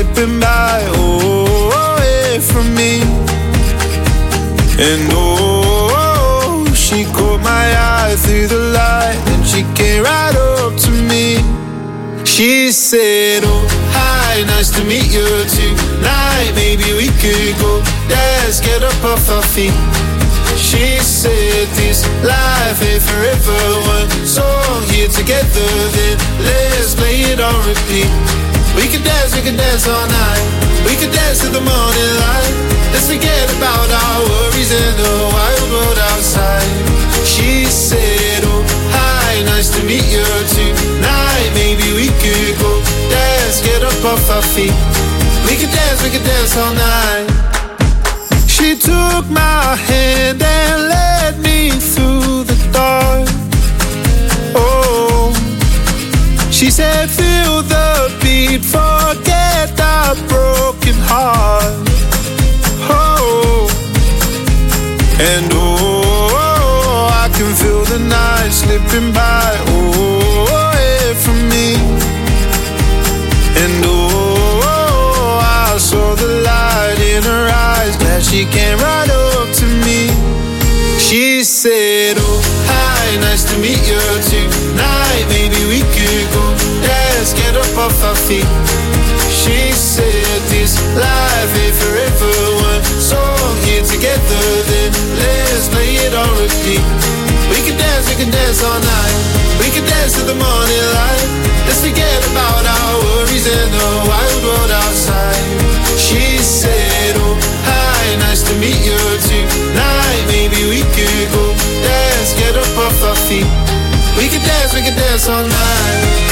slipping by, away from me. And she caught my eye through the light, and she came right up to me. She said, oh, hi, nice to meet you tonight. Maybe we could go dance, get up off our feet. She said, this life ain't forever. One song here together, then let's play it on repeat. We could dance all night. We could dance to the morning light. Let's forget about our worries in the wild world outside. She said, oh, hi, nice to meet you tonight. Maybe we could go dance, get up off our feet. We could dance all night. She took my hand and led me through the dark. Oh, she said, feel the beat, forget the broken heart. Oh, and I can feel the night slipping by, away from me. And I saw the light in her eyes, glad she came right up to me. She said, oh, hi, nice to meet you tonight. Maybe we could go dance, get up off our feet. She said, this life ain't forever. One song here together, then let's play it on repeat. We can dance all night. We can dance to the morning light. Let's forget about our worries in the wild world outside. She said, oh, hi, nice to meet you tonight. Maybe we could go dance, get up off our feet. We can dance all night.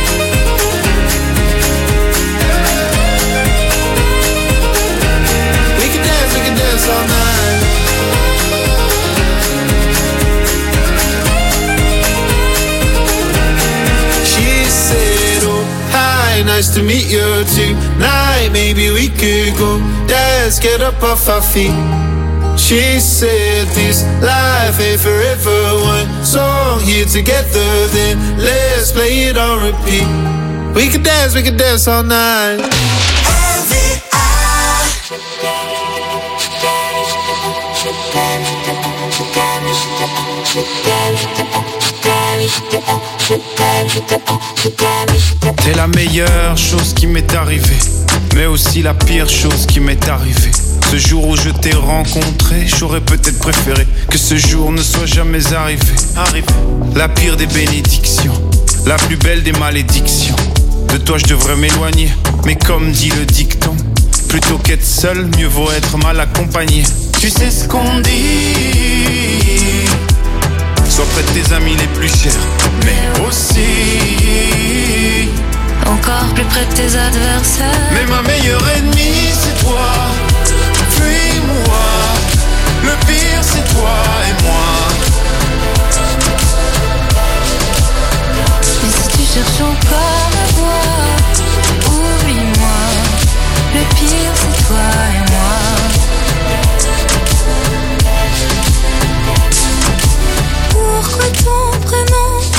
We can dance all night. She said, oh, hi, nice to meet you tonight. Maybe we could go dance, get up off our feet. She said, this life ain't forever. One song here together, then let's play it on repeat. We can dance all night. T'es la meilleure chose qui m'est arrivée, mais aussi la pire chose qui m'est arrivée. Ce jour où je t'ai rencontré, j'aurais peut-être préféré que ce jour ne soit jamais arrivé. La pire des bénédictions, la plus belle des malédictions. De toi je devrais m'éloigner, mais comme dit le dicton, plutôt qu'être seul, mieux vaut être mal accompagné. Tu sais ce qu'on dit, sois près de tes amis les plus chers, mais aussi encore plus près de tes adversaires. Mais ma meilleure ennemie c'est toi. Fuis-moi, le pire c'est toi et moi. Et si tu cherches encore à voir, oublie-moi, le pire c'est toi et moi. Pourquoi ton prénom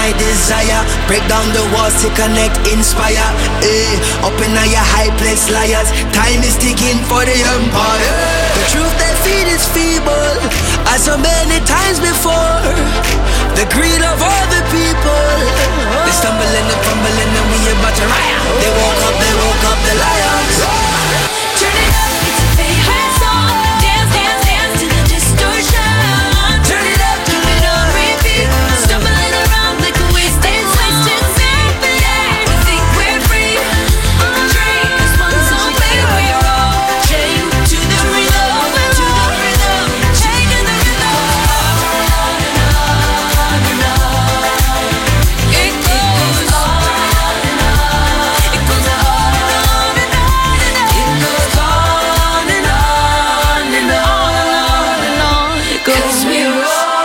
my desire. Break down the walls to connect, inspire. Up in your high place, liars. Time is ticking for the empire. The truth they feed is feeble, as so many times before. The greed of all the people. They stumbling and fumbling and we about to riot. They woke up the lions. Turn it up, it's a favorite song. Dance, dance, dance to the distortion. Turn it up on repeat. Stumbling around like a wasted scene. We think we're free. Drink this one song, baby, we're all chained to the rhythm, to the rhythm, chained to the rhythm. On and on and on. It goes on and on. It goes on and on and on and on. It goes on and on and on and on. It goes. 'Cause we're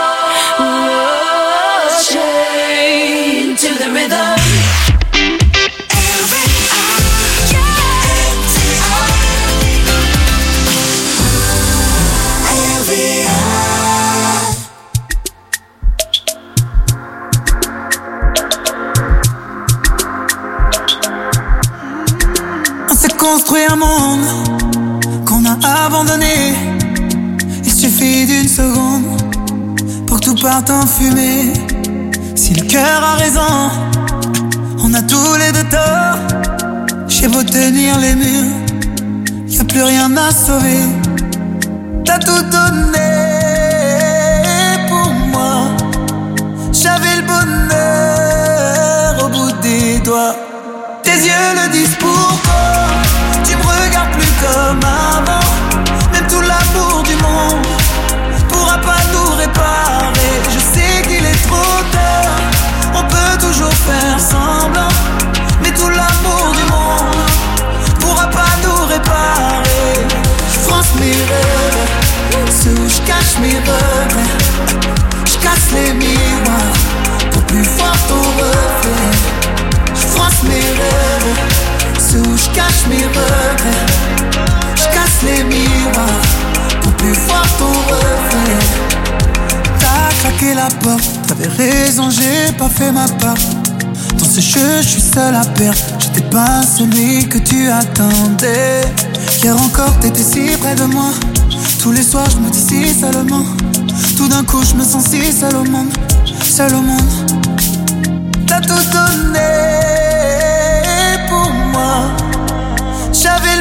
all chained to the rhythm. On s'est construit un monde qu'on a abandonné. Il suffit d'une seconde pour que tout parte en fumée. Si le cœur a raison, on a tous les deux tort. J'ai beau tenir les murs, y a plus rien à sauver. T'as tout donné pour moi. J'avais le bonheur au bout des doigts. Tes yeux le disent pourquoi. Tu me regardes plus comme avant. Même tout l'amour du monde pourra pas nous réparer. Je sais qu'il est trop tard. On peut toujours faire semblant, mais tout l'amour du monde pourra pas nous réparer. Je France mes rêves, ceux où je cache mes regrets. Je casse les miroirs pour plus fort ton reflet. Je France mes rêves, ceux où je cache mes regrets. Je casse les miroirs pour plus fort ton reflet. T'as claqué la porte, t'avais raison, j'ai pas fait ma part. Dans ce jeu, je suis seul à perdre. J'étais pas celui que tu attendais. Hier encore, t'étais si près de moi. Tous les soirs, je me dis si seulement. Tout d'un coup, je me sens si seul au monde. Seul au monde. T'as tout donné pour moi. J'avais le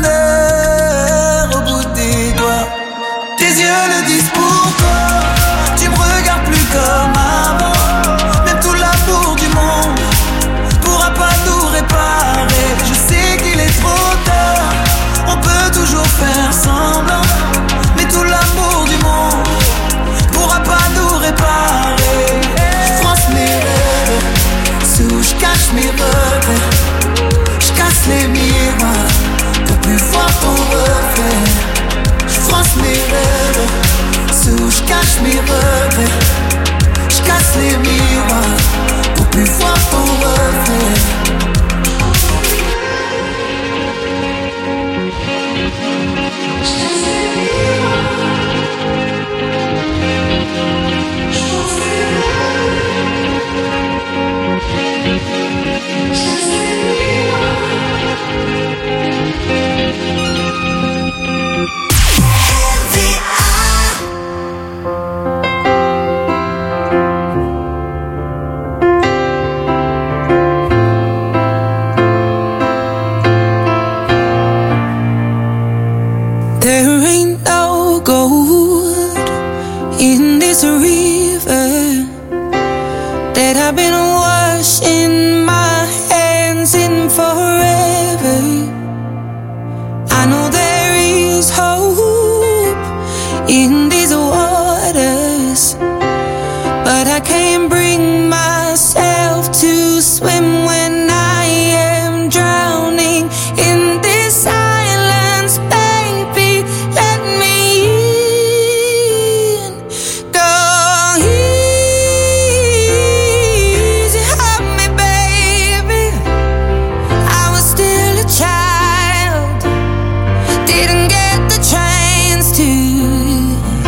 bonheur au bout des doigts. Tes yeux le disent pourquoi. Tu me regardes plus comme avant. Même tout l'amour du monde pourra pas nous réparer. Je sais qu'il est trop tard. On peut toujours faire semblant, mais tout l'amour du monde pourra pas nous réparer. Je France mes rêves, ceux où je cache mes regrets. Je casse les miroirs pour plus fort ton reflet. Je France mes rêves, ceux où je cache mes regrets. Je casse les miroirs pour plus fort ton reflet. There ain't no gold in this river that I've been washing my hands in forever. I know there is hope in these waters, but I can't bring myself to swim when I am drowning in this silence. Baby, let me in. Go easy on me, baby. I was still a child, didn't get the chance to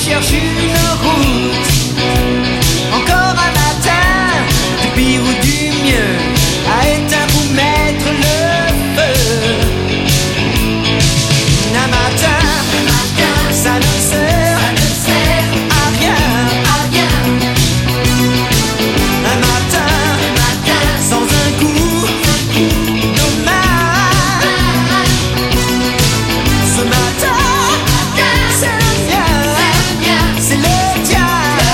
cherche une route. Encore un matin, du pire ou du mieux, à éteindre ou mettre le feu. Un matin, ça ne sert à rien. Un matin, sans un coup dommage. Ce matin, c'est le mien, c'est le tien.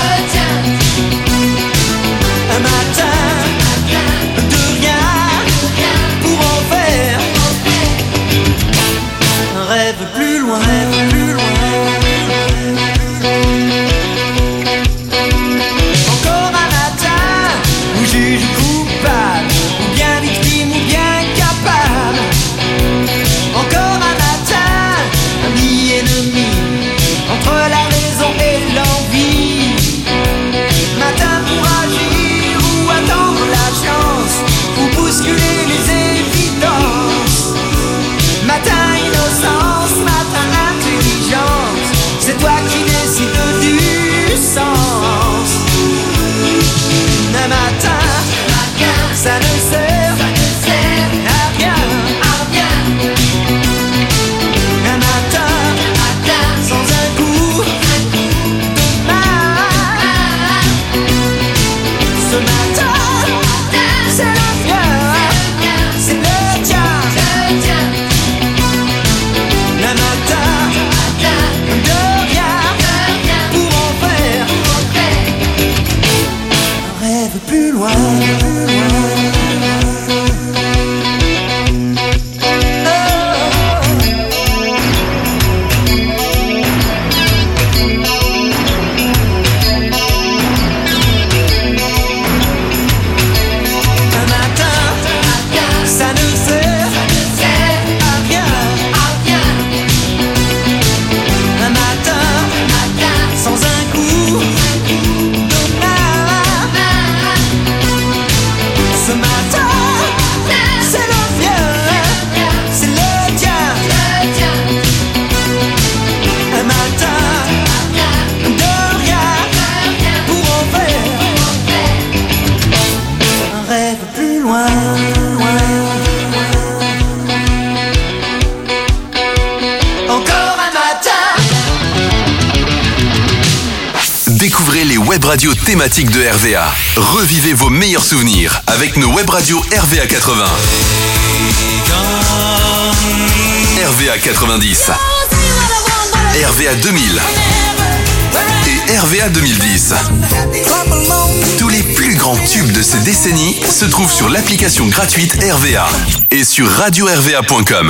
Un matin, de rien pour en faire un rêve plus loin, plus loin. Encore un matin où juge coupable, ou bien victime ou bien capable. Encore un matin, ami ennemi, entre la raison et l'envie. Matin pour agir ou attendre la chance, ou bousculer les évidences. Matin innocence, matin intelligence, c'est toi qui décides du sens. Un matin, ça ne sert à rien. Un matin, sans un coup dommage. Ce matin, c'est le mien, c'est le tien. Un matin, de rien pour en faire un rêve plus loin. Un matin, ça ne sert à rien. Un matin, sans un coup dommage. Ce matin, c'est le mien, c'est le tien. Un matin, de rien pour en faire un rêve plus loin. Encore un matin. Découvrez les web radios thématiques de RVA. Revivez vos meilleurs souvenirs avec nos web radios RVA 80. RVA 90. RVA 2000. Et RVA 2010. Tous les plus grands tubes de ces décennies se trouvent sur l'application gratuite RVA et sur radio-rva.com.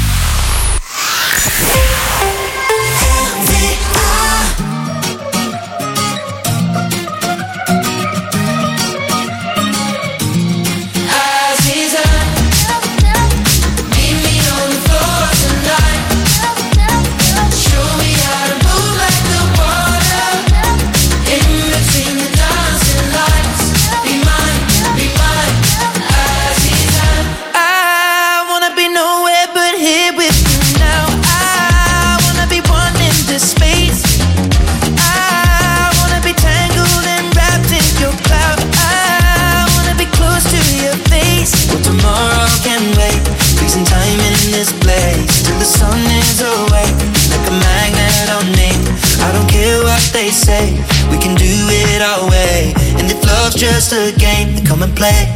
I wanna be nowhere but here with you now. I wanna be one in this space. I wanna be tangled and wrapped in your cloud. I wanna be close to your face. Well, tomorrow can wait. Freezing time in this place till the sun is away. Like a magnet on me. I don't care what they say. We can do it our way. And if love's just a game, then come and play.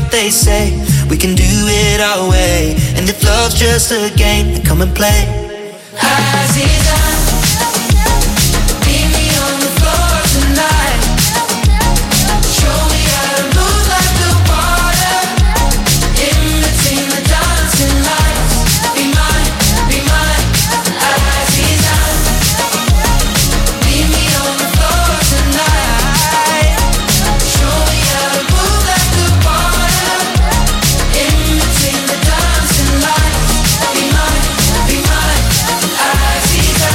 what they say. We can do it our way. And if love's just a game, then come and play. Aziza, meet me on the floor tonight. Show me how to move like the water. In between the dancing lights. Be mine, Aziza. Meet me on the floor tonight. Show me how to move like the water. In between the dancing lights. Be mine, Aziza.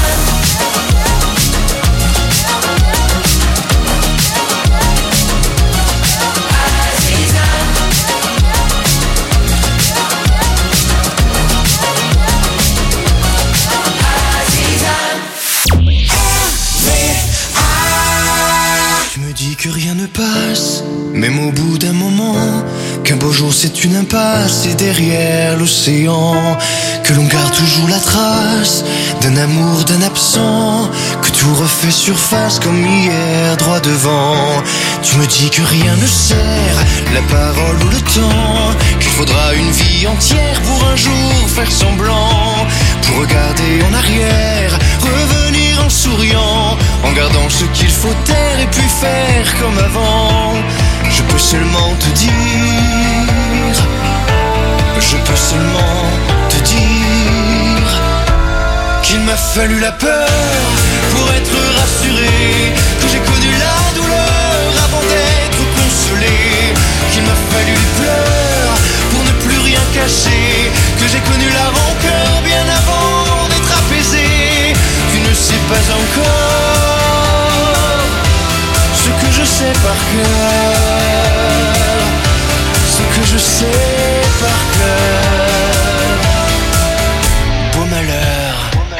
Tu me dis que rien ne passe, même au bout d'un moment, qu'un beau jour c'est une impasse et derrière l'océan, que l'on garde toujours la trace d'un amour, d'un absent, que tout refait surface comme hier droit devant. Tu me dis que rien ne sert, la parole ou le temps, qu'il faudra une vie entière pour un jour faire semblant, pour regarder en arrière, revenir en souriant, en gardant ce qu'il faut taire et puis faire comme avant. Je peux seulement te dire, je peux seulement te dire qu'il m'a fallu la peur pour être rassuré, que j'ai connu la douleur avant d'être consolé, qu'il m'a fallu les pleurs pour ne plus rien cacher, que j'ai connu la rancœur bien avant d'être apaisé. Tu ne sais pas encore ce que je sais par cœur, ce que je sais par cœur. Beau malheur.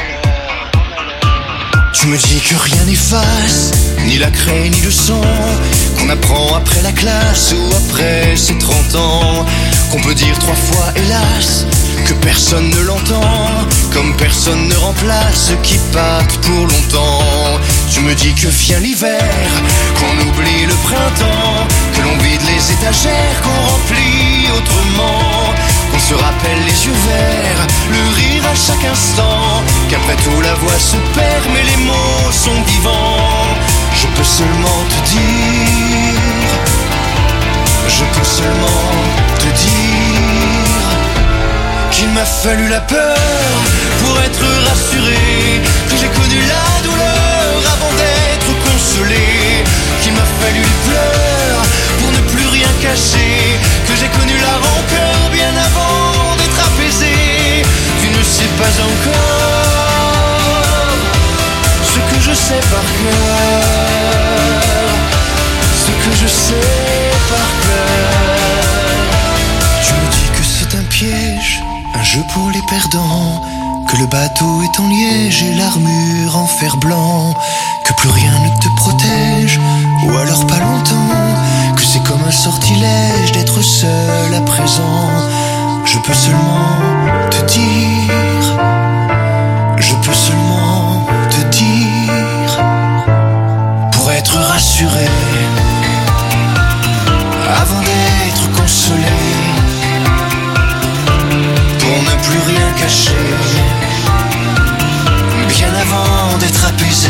Tu me dis que rien n'efface, ni la craie ni le sang, qu'on apprend après la classe ou après ses 30 ans, qu'on peut dire 3 fois hélas, que personne ne l'entend, comme personne ne remplace ce qui pacte pour longtemps. Tu me dis que vient l'hiver, qu'on oublie le printemps, que l'on vide les étagères, qu'on remplit autrement, qu'on se rappelle les yeux verts, le rire à chaque instant, qu'après tout la voix se perd mais les mots sont vivants. Je peux seulement te dire, je peux seulement te dire qu'il m'a fallu la peur pour être rassuré, que j'ai connu la douleur avant d'être consolé, qu'il m'a fallu les pleurs pour ne plus rien cacher, que j'ai connu la rancœur bien avant d'être apaisé. Tu ne sais pas encore ce que je sais par cœur, ce que je sais par cœur. Tu me dis que c'est un piège, un jeu pour les perdants, que le bateau est en liège et l'armure en fer blanc, que plus rien ne te protège, ou alors pas longtemps, que c'est comme un sortilège d'être seul à présent. Je peux seulement te dire, je peux seulement te dire, pour être rassuré, avant d'être consolé, pour ne plus rien cacher, bien avant d'être apaisé.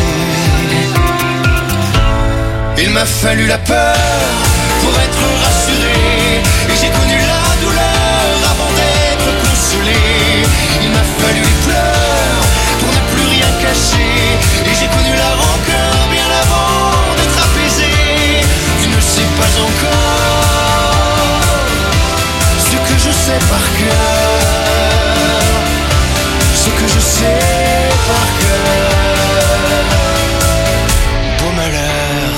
Il m'a fallu la peur pour être rassuré, et j'ai connu la douleur avant d'être consolé. Il m'a fallu les pleurs pour ne plus rien cacher, et j'ai connu la rancœur bien avant d'être apaisé. Tu ne sais pas encore ce que je sais par cœur, ce que je sais par cœur. Beau malheur.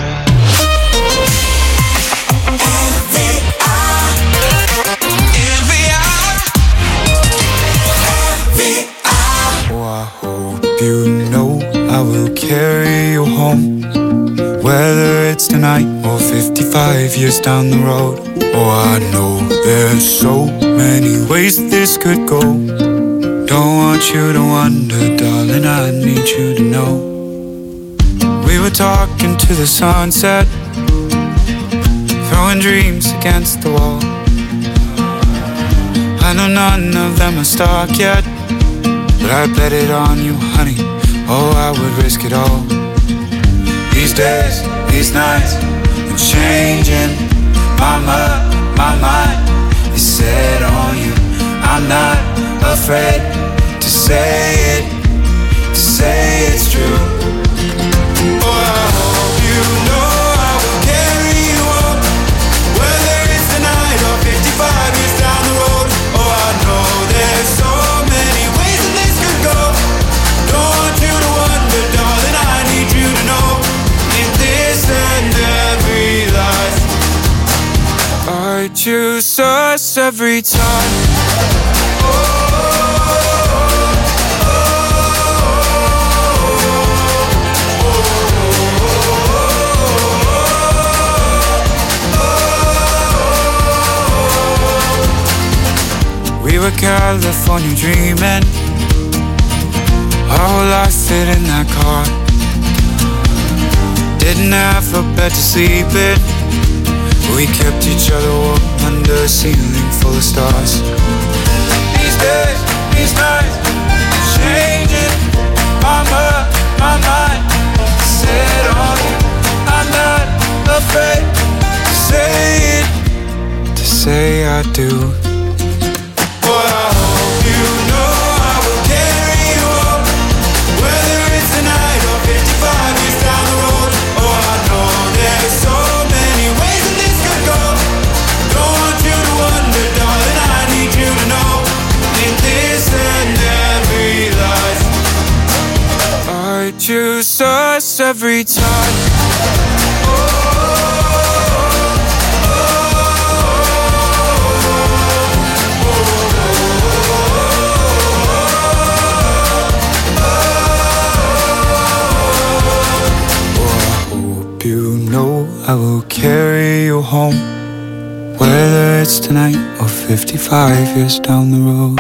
You know I will carry you home, whether it's tonight or 55 years down the road. Oh, I know there's so many ways this could go. Don't want you to wonder, darling, I need you to know. We were talking to the sunset, throwing dreams against the wall. No, none of them are stuck yet, but I bet it on you, honey. Oh, I would risk it all. These days, these nights, I'm changing. My mind is set on you. I'm not afraid to say it, to say it's true. Oh, I hope you know I will carry you up, whether it's tonight or 55 years down the road. Oh, I know there's so many ways that this could go. Don't want you to wonder, darling, I need you to know, in this and every life, I choose us every time. We were California dreaming, our whole life fit in that car. Didn't have a bed to sleep in, we kept each other warm under a ceiling full of stars. These days, these nights, changing. My mind, set on you. I'm not afraid to say it, to say I do. But I hope you know I will carry you up, whether it's tonight or 55 years down the road. Oh, I know there's so many ways that this could go. Don't want you to wonder, darling, I need you to know, in this and every life, I choose us every time. I will carry you home, whether it's tonight or 55 years down the road.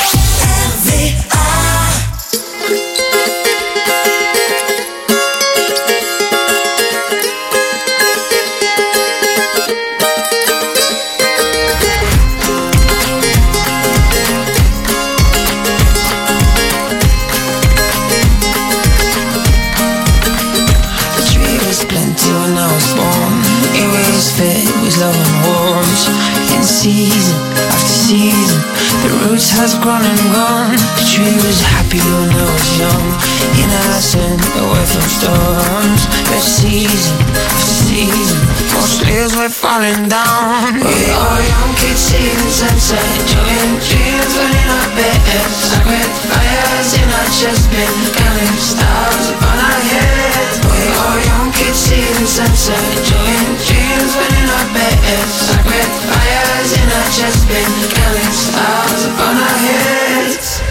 Season after season, the roots has grown and gone. The tree was happy when I was young, innocent, away from storms. But season after season, most leaves were falling down. We are young kids seeing sunset, enjoying dreams when in our beds. Sacred fires in our chest, been counting stars upon our heads. We are young kids seeing sunset, enjoying dreams when in our beds. Sacred fires in our chest, been counting stars upon our heads.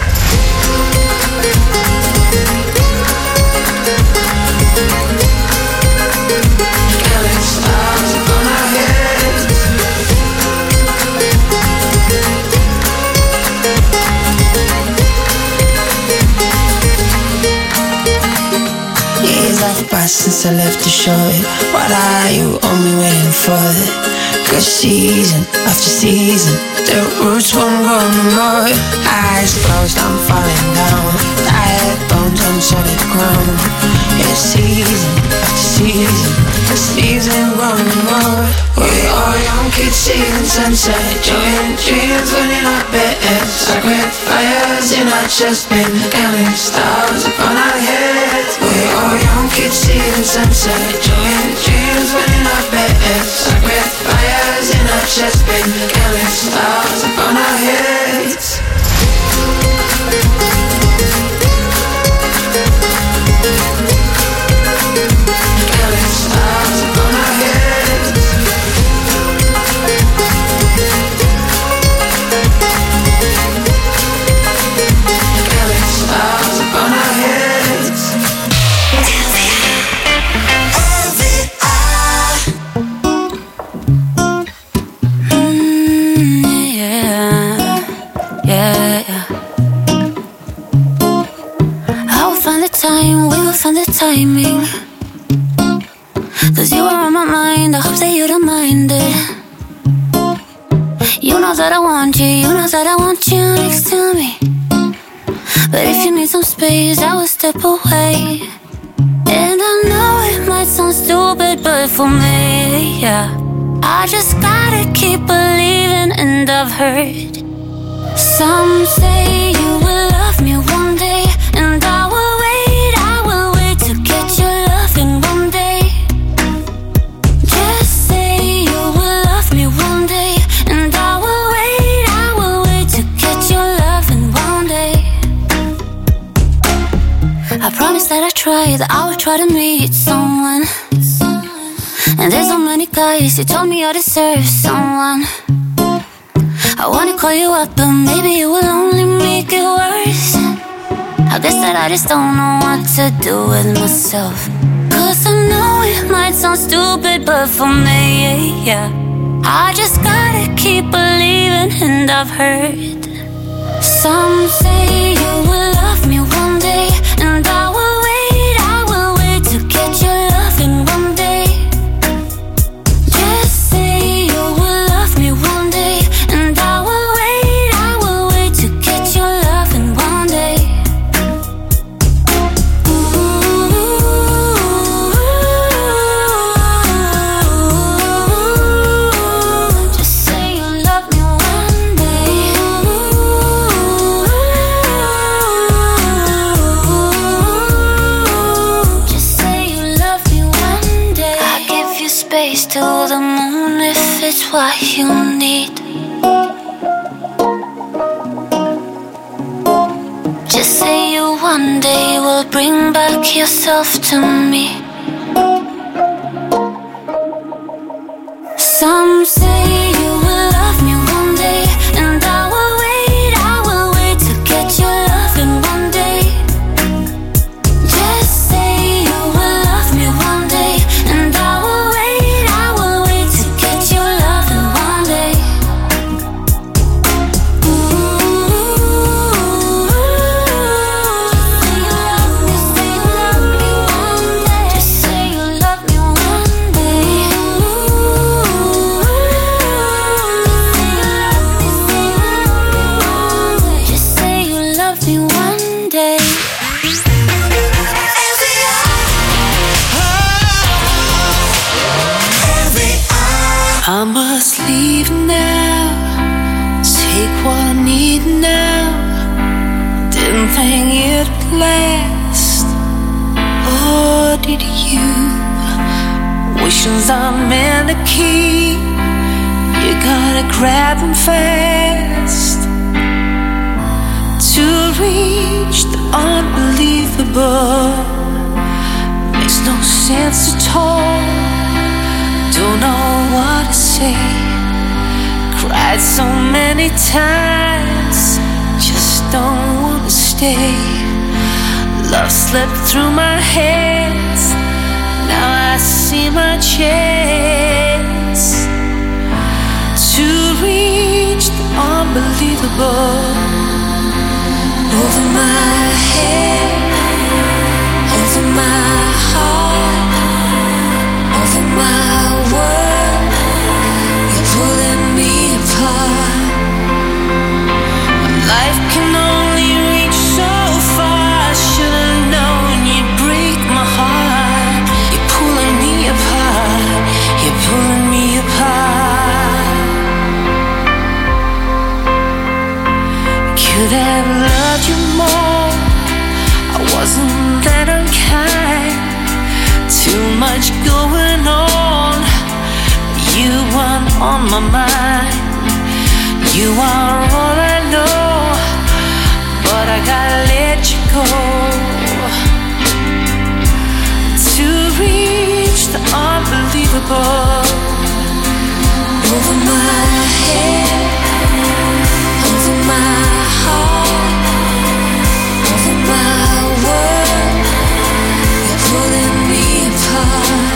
Counting stars upon our heads. Years have passed since I left the shore. What are you only waiting for? Cause season after season, the roots won't grow no more. Eyes closed, I'm falling down. Tired bones on solid ground. It's season after season, the season growing more. We are young kids seeing sunset, enjoying dreams when in our beds. Sacred fires in our chest, been counting stars upon our heads. We are young kids seeing sunset, enjoying dreams when in our beds. Sacred fires in our chest, been counting stars upon our heads. Counting stars upon our heads. Counting stars upon our heads. Find the timing, cause you are on my mind. I hope that you don't mind it. You know know that I want you, you know that I want you next to me. But if you need some space, I will step away. And I know it might sound stupid, but for me, yeah, I just gotta keep believing. And I've heard some say you will love me one day, and I will wait to get your loving one day. Just say you will love me one day, and I will wait to get your loving one day. I promise that I will try to meet someone. And there's so many guys who told me I deserve someone. I wanna call you up, but maybe it will only make it worse. I guess that I just don't know what to do with myself. Cause I know it might sound stupid, but for me, yeah, I just gotta keep believing. And I've heard some say you will love me one day, and I will wait to get your loving one day. Just say you will love me one day, and I will wait to get your loving one day. Just say you love me one day. Just say you love me one day. I give you space to the moon if it's what you need. Just say you one day will bring back yourself to me. Some say you will love me one day, and I will wait to get your loving one day. Just say you will love me one day, and I will wait to get your loving one day. Just say you love me one day. Just say you love me one day. I must leave now, take what I need now. Didn't think it'd last, or did you? Wishes I'm meant to keep, you gotta grab them fast. To reach the unbelievable makes no sense at all. Don't know what to say. Cried so many times, just don't wanna stay. Love slipped through my hands, now I see my chance to reach the unbelievable. Over my head, over my heart, over my world, you're pulling me apart. Life can only reach so far. Should've known you'd break my heart. You're pulling me apart. You're pulling me apart. Could have loved you more. I wasn't that unkind. Too much going on. You weren't on my mind. You are all I know, but I gotta let you go. To reach the unbelievable. Over my head, over my heart, over my world, you're pulling me apart.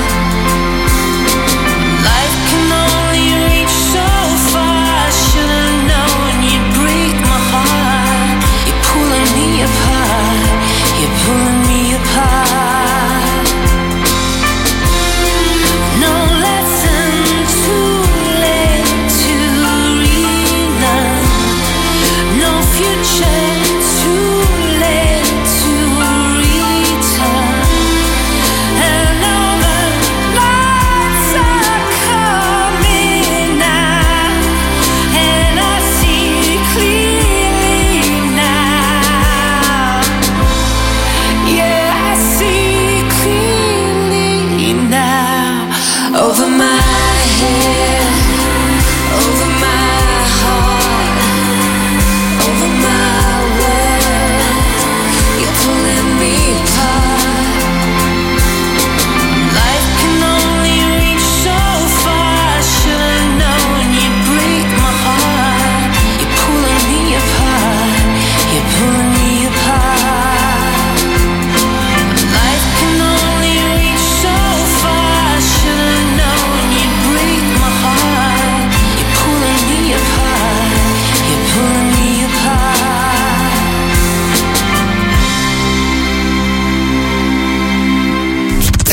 Life can only reach so far. Should've known you'd break my heart. You're pulling me apart. You're pulling me apart. No lesson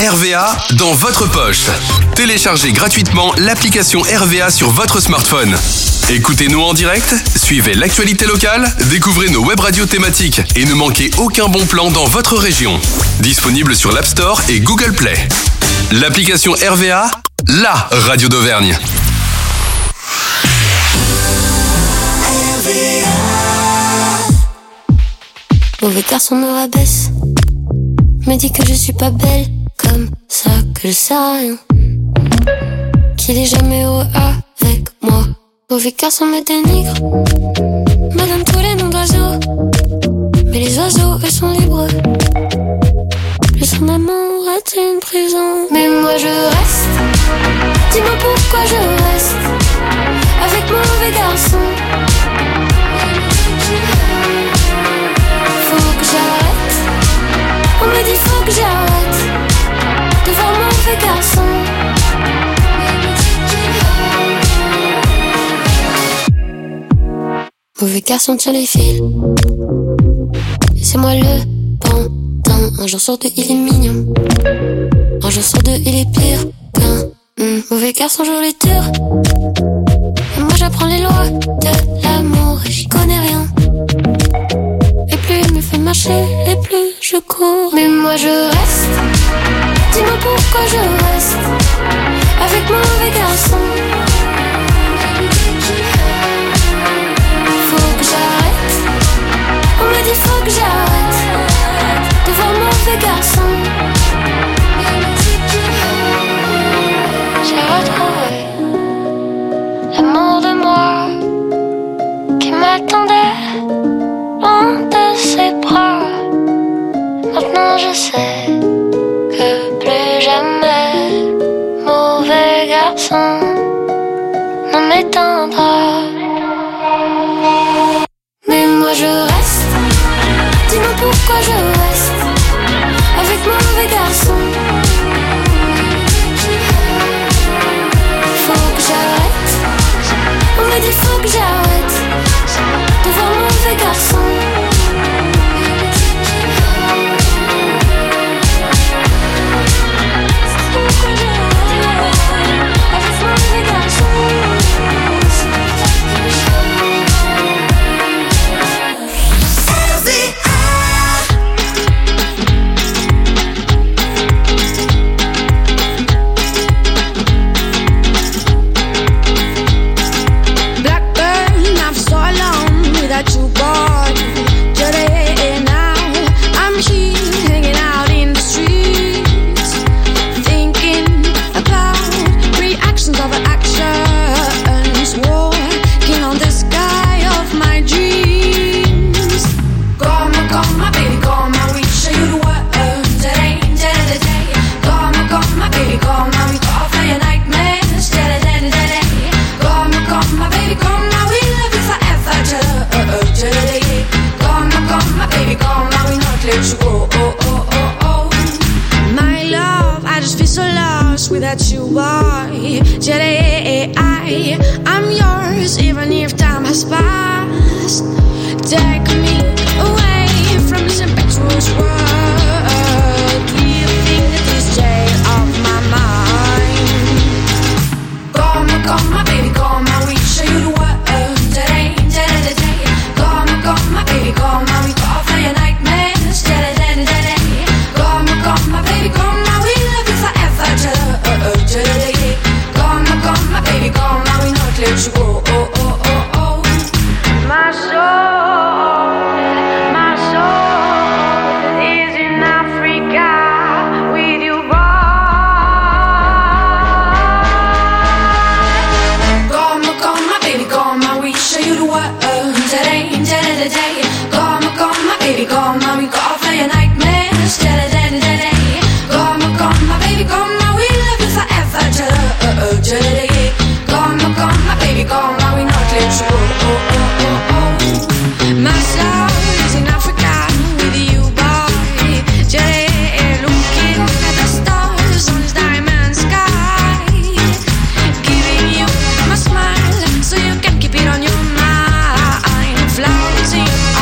RVA dans votre poche. Téléchargez gratuitement l'application RVA sur votre smartphone. Écoutez-nous en direct, suivez l'actualité locale, découvrez nos web radios thématiques et ne manquez aucun bon plan dans votre région. Disponible sur l'App Store et Google Play. L'application RVA, la radio d'Auvergne. Mauvais garçon me rabaisse, me dit que je suis pas belle, comme ça que je sais rien, qu'il est jamais heureux avec moi. Mauvais garçon me dénigre, me donne tous les noms d'oiseaux, mais les oiseaux eux sont libres. Plus son amour est une prison, mais moi je reste. Dis-moi pourquoi je reste avec mon mauvais garçon. Faut que j'arrête. On me dit faut que j'arrête de voir mon mauvais garçon. Mauvais garçon tient les fils, et c'est moi le pantin. Un jour sur deux il est mignon, un jour sur deux il est pire qu'un mauvais garçon joue les tours. Et moi j'apprends les lois de l'amour et j'y connais rien. Et plus il me fait marcher, et plus je cours. Mais moi je reste. Dis-moi pourquoi je reste avec mon mauvais garçon. Faut que j'arrête. On me dit faut que j'arrête de voir mon mauvais garçon. J'ai retrouvé l'amour de moi qui m'attendait loin de ses bras. Maintenant je sais que plus jamais mauvais garçon ne m'éteindra. Mais moi je reste. Dis-moi pourquoi je reste avec mon mauvais garçon. Faut que j'arrête. On me dit faut que j'arrête de voir mon mauvais garçon. Without you, boy, I'm yours, even if time has passed. Take me away from this impetuous world, leaving this jail of my mind. Come, my baby, come, and we show you the world today. Come, my baby, come, and we go off for your nightmares. Come, my baby, come, and we love you forever. Come, my baby, come, now we not let you go. My soul is in Africa with you, boy. Come, my baby, come, and we show you the world today. Come, my baby, come, now we go off for your nightmares. Come, my baby, come, now we love you forever. Come, my baby, come, now we not let you go. My soul is in Africa with you, boy. Looking at the stars on this diamond sky, giving you my smile so you can keep it on your mind. Flowers in your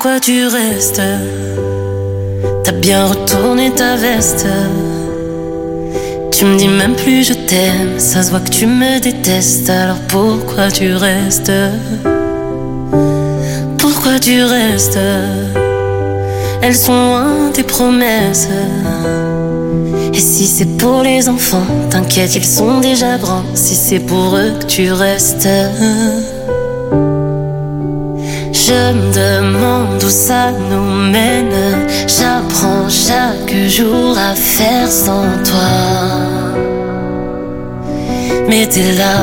pourquoi tu restes? T'as bien retourné ta veste. Tu me dis même plus je t'aime. Ça se voit que tu me détestes. Alors pourquoi tu restes? Pourquoi tu restes? Elles sont loin tes promesses. Et si c'est pour les enfants, t'inquiète, ils sont déjà grands. Si c'est pour eux que tu restes, je me demande où ça nous mène. J'apprends chaque jour à faire sans toi. Mais t'es là.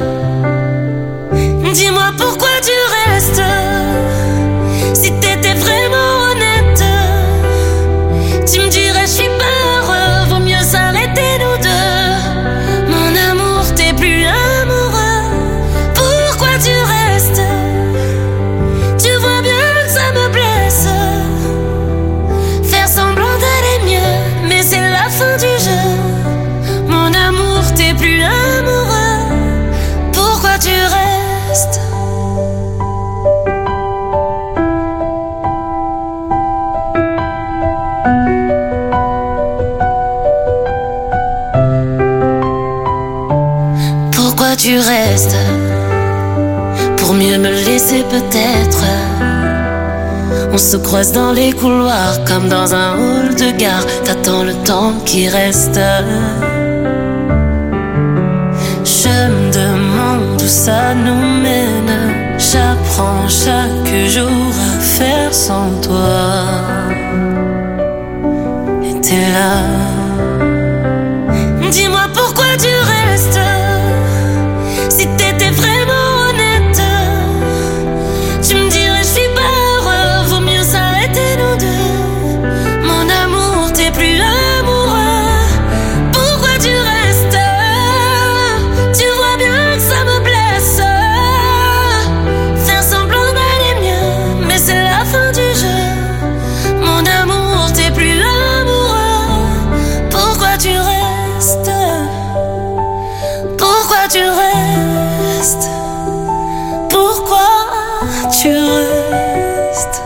Dis-moi pourquoi tu restes. Si t'étais vraiment honnête, tu me dirais je suis pas heureux, vaut mieux s'arrêter nous deux. Mon amour, t'es plus amoureux. Pourquoi tu restes? Tu vois bien que ça me blesse. Faire semblant d'aller mieux, mais c'est la fin du jeu. Mon amour, t'es plus amoureux. Pourquoi tu restes? Pourquoi tu restes? Pour mieux me laisser peut-être. On se croise dans les couloirs comme dans un hall de gare. T'attends le temps qui reste. Je me demande où ça nous mène. J'apprends chaque jour à faire sans toi. Et t'es là. Dis-moi pourquoi tu restes. Si t'étais vraiment honnête, tu me dirais je suis pas heureux, vaut mieux s'arrêter nous deux. Mon amour, t'es plus amoureux. Pourquoi tu restes? Tu vois bien que ça me blesse. Faire semblant d'aller mieux, mais c'est la fin du jeu. Mon amour, t'es plus amoureux. Pourquoi tu restes? Pourquoi tu restes? Pourquoi tu restes?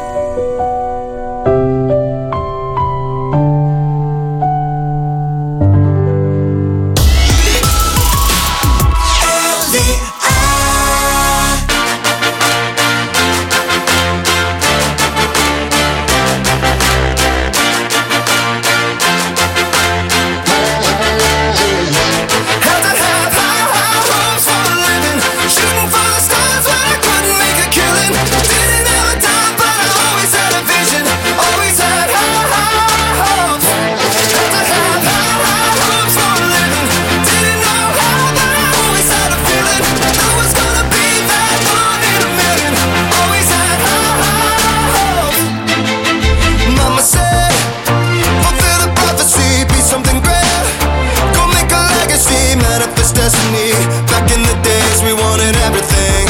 Back in the days we wanted everything.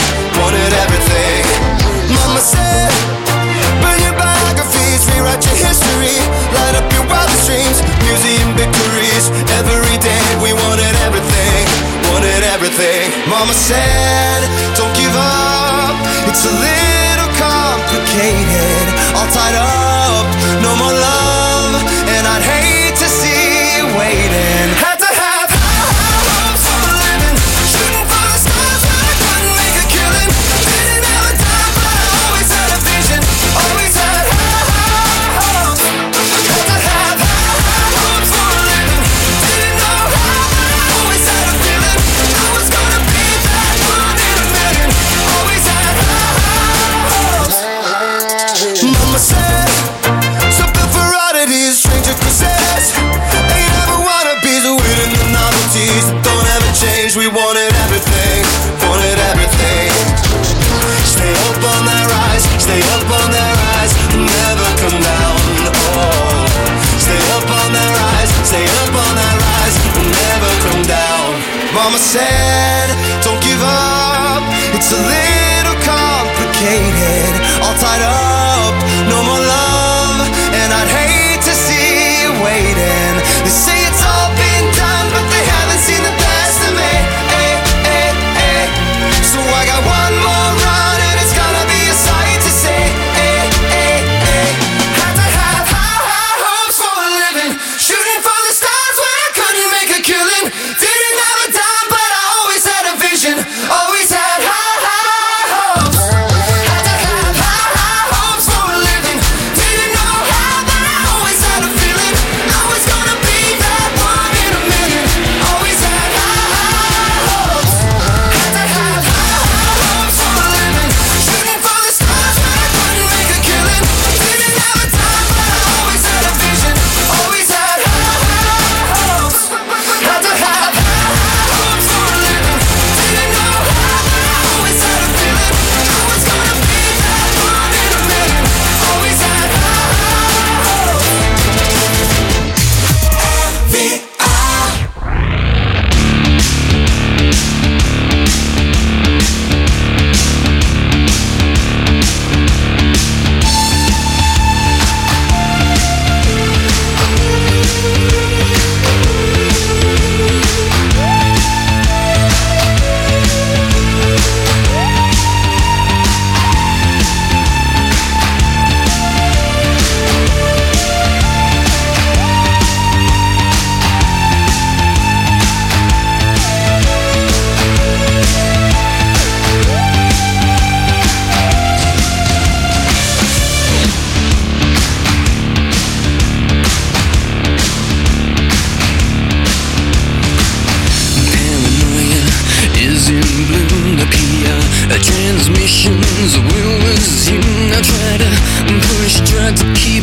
Mama said, burn your biographies, rewrite your history, light up your wildest dreams, museum victories. Every day we wanted everything. Mama said, don't give up, it's a little complicated. All tied up, no more love, and I'd hate to see you waiting. Had to have hopes for a living, shooting for the stars, but I couldn't make a killing. Didn't have a time, but I always had a vision. Always had hopes. Had to have hopes for a living. Didn't know how, but I always had a feeling I was gonna be that one in a million. Always had hopes. Mama said, something for oddities, stranger possessed. Ain't ever wannabes, waiting the novelties that don't ever change. We wanted everything. Stay up on that rise, stay up on that rise, never come down. Oh, stay up on that rise, stay up on that rise, never come down. Mama said, don't give up, it's a little complicated. All tied up, no more love, and I'd hate to see you waiting. They say it's all been done, but they haven't seen the best of me. So I got one more run, and it's gonna be a sight to see.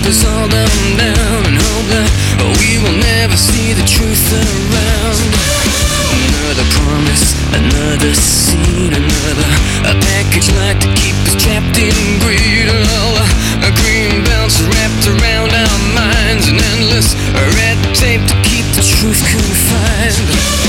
keep us all down and hope that we will never see the truth around. Another promise, another scene, a package like to keep us trapped in greed. A green belts wrapped around our minds, an endless red tape to keep the truth confined.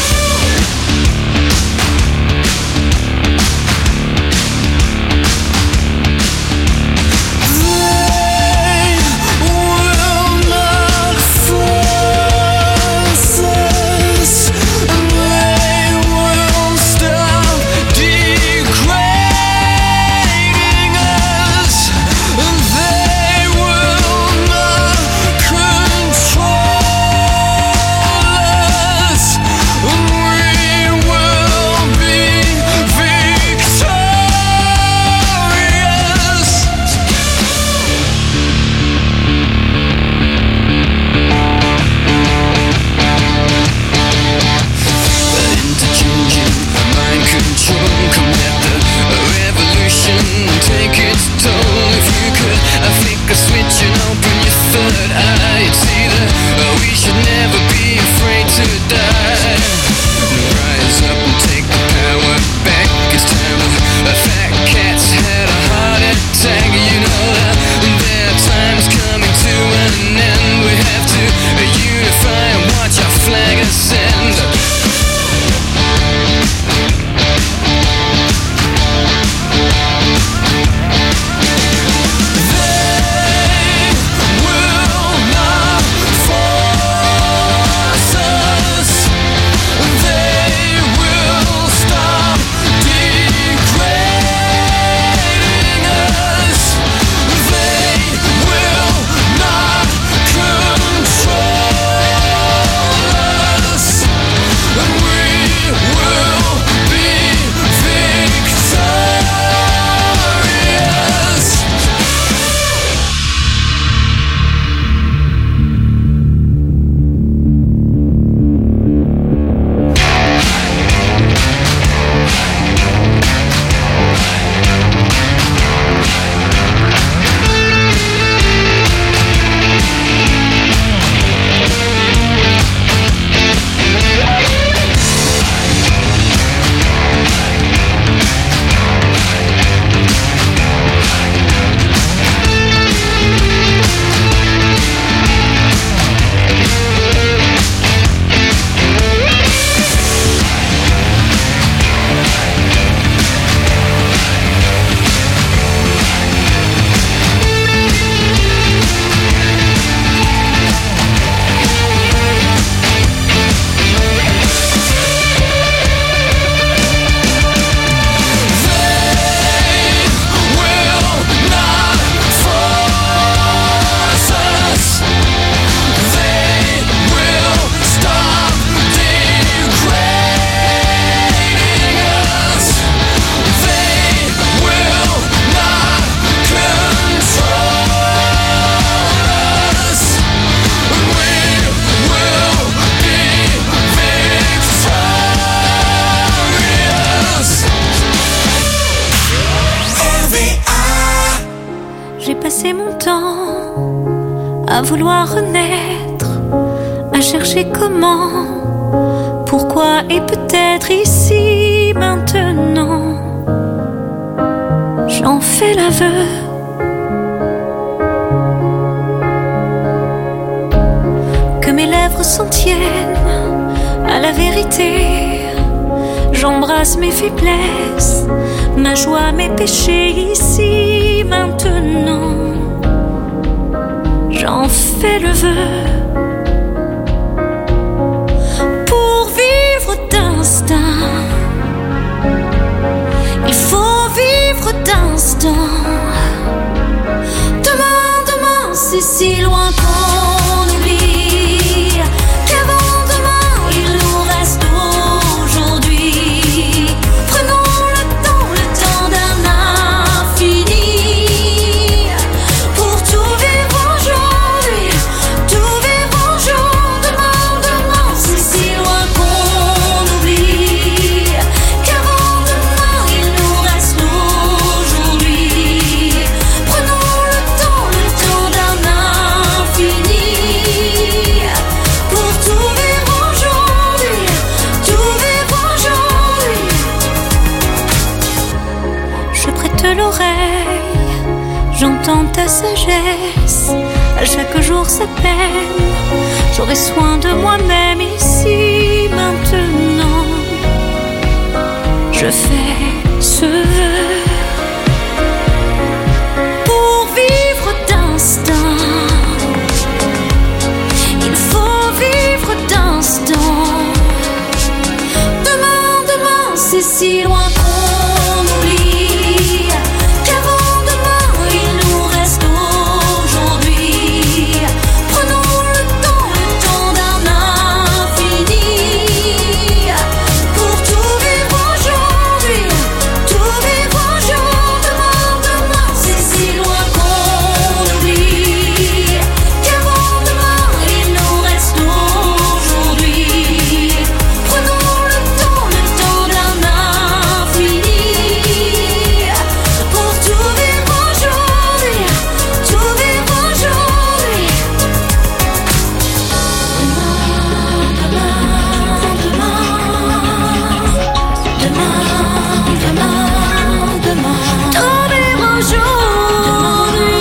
à vouloir renaître, à chercher comment, pourquoi et peut-être ici, maintenant. J'en fais l'aveu. Que mes lèvres s'en tiennent à la vérité. J'embrasse mes faiblesses, ma joie, mes péchés ici, maintenant. J'en fais le vœu. Pour vivre d'instinct, il faut vivre d'instant. Demain, demain, c'est si loin qu'on oublie qu'avant demain, il nous reste aujourd'hui. Prenons le temps d'un infini pour tout vivre aujourd'hui, tout vivre pour sa peine. J'aurai soin de moi-même ici, maintenant. Je fais ce vœu pour vivre d'instinct. Il faut vivre d'instant. Demain, demain, c'est si loin qu'on oublie qu'avant demain, il nous reste aujourd'hui. Prenons le temps d'un infini pour tout vivre aujourd'hui. Tout vivre aujourd'hui. Demain, demain, c'est si loin qu'on oublie qu'avant demain, il nous reste aujourd'hui. Prenons le temps d'un infini pour tout vivre aujourd'hui. Tout vivre aujourd'hui. Demain, tout vivre aujourd'hui.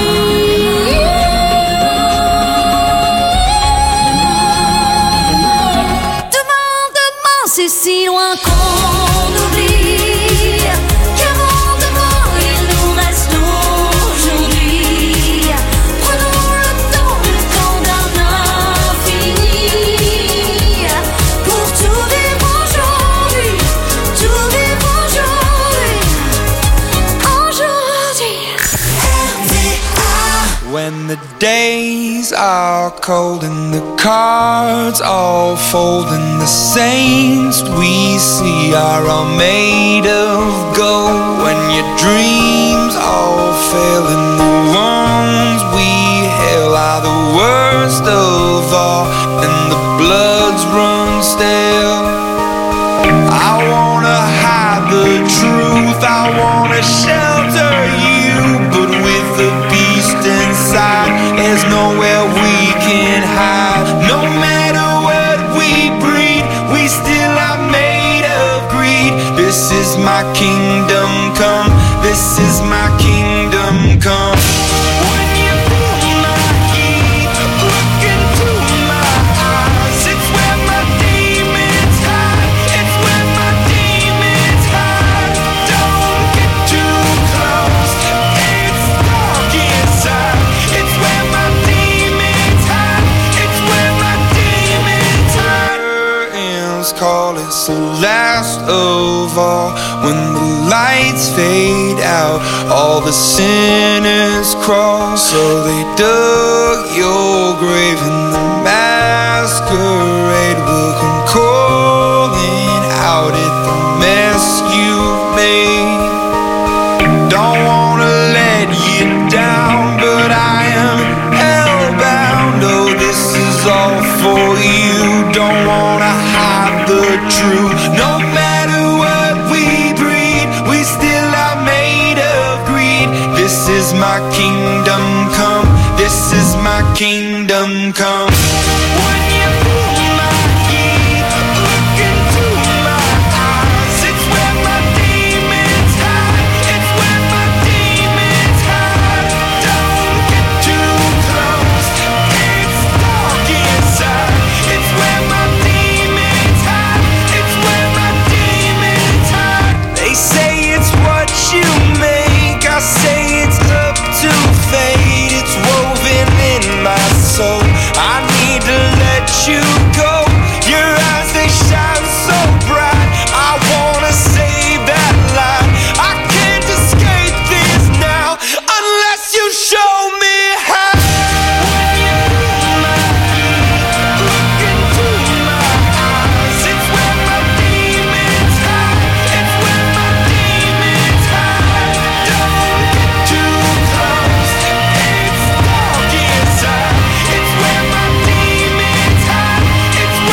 Demain, c'est si loin qu'on oublie qu'avant demain, il nous reste aujourd'hui. Prenons le temps d'un infini pour tout vivre aujourd'hui. Tout vivre aujourd'hui. Aujourd'hui. When the days are cold and the cards all fold and the saints we see are all made of gold. When your dreams all fail and the ones we hail are the worst of all and the bloods run stale. I wanna hide the truth, I wanna shelter you, but with the beast inside, there's nowhere we can hide. No matter what we breed, we still are made of greed. This is my kingdom come, this is my kingdom come. When you feel my heat, look into my eyes, it's where my demons hide, it's where my demons hide. Don't get too close, it's dark inside, it's where my demons hide, it's where my demons hide. Curtains call, it's the last of all. When the lights fade out, all the sinners crawl. So they dug your grave and the masquerade will come calling out at the mess you've made. Don't wanna let you down, but I am hellbound. Oh, this is all for you. Don't wanna hide the truth, no matter